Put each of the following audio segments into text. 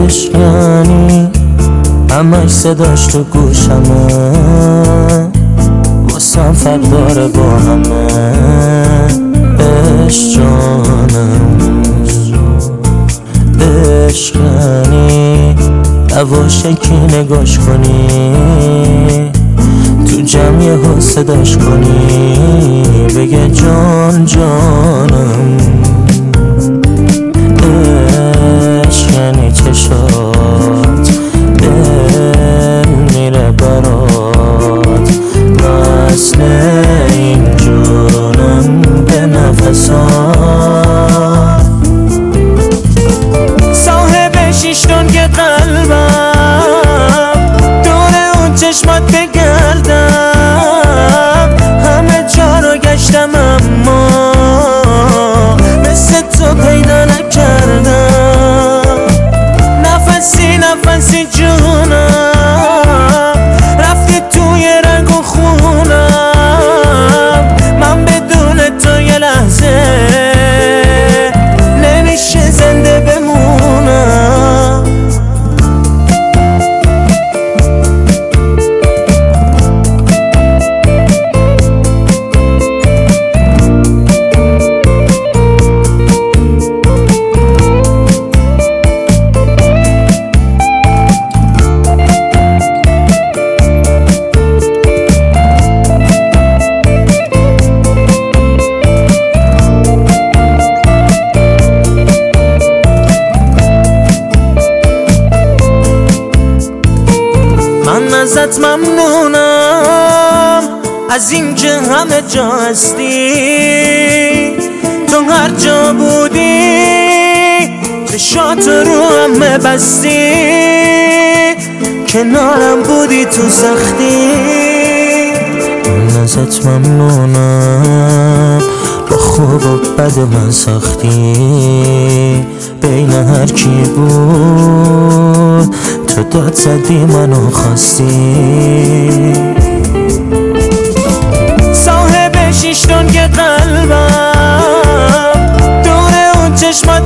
عشقانی همش صداش تو گوشمه، واسم فرق داره با همه. عشق جانم عشقانی یواشکی نگاش کنی، تو جمع یهو صداش کنی بگه جان جانم. عشق یعنی چشات دل میره برات، مثل این جونم به نفسات. صاحب شیشتون که قلبم دور اون چشمات بگردم، همه جا رو گشتم اما مثل تو پیدا نکردم. نفسی نفسی جونم رفتی توی رنگ و خونم، من بدون تو یه لحظه نمیشه زنده بمونم. من ازت ممنونم از این که همه جا هستی، تو هر جا بودی چشات رو همه بستی، کنارم بودی تو سختی. من ازت ممنونم با خوب و بد من ساختی، بین هر کی بود تو داد زدی منو خواستی. صاحب شیشتون که قلبم دور اون چشمات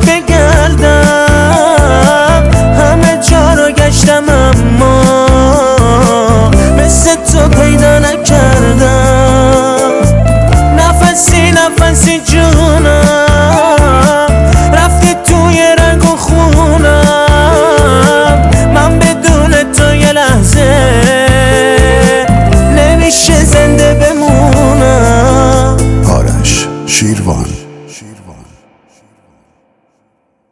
بگردم، همه جا رو گشتم اما مثل تو پیدا نکردم. نفسی نفسی جونم رفتی توی رنگ و خونم، من بدون تو یه لحظه نمیشه زنده بمونم. آرش شیروان.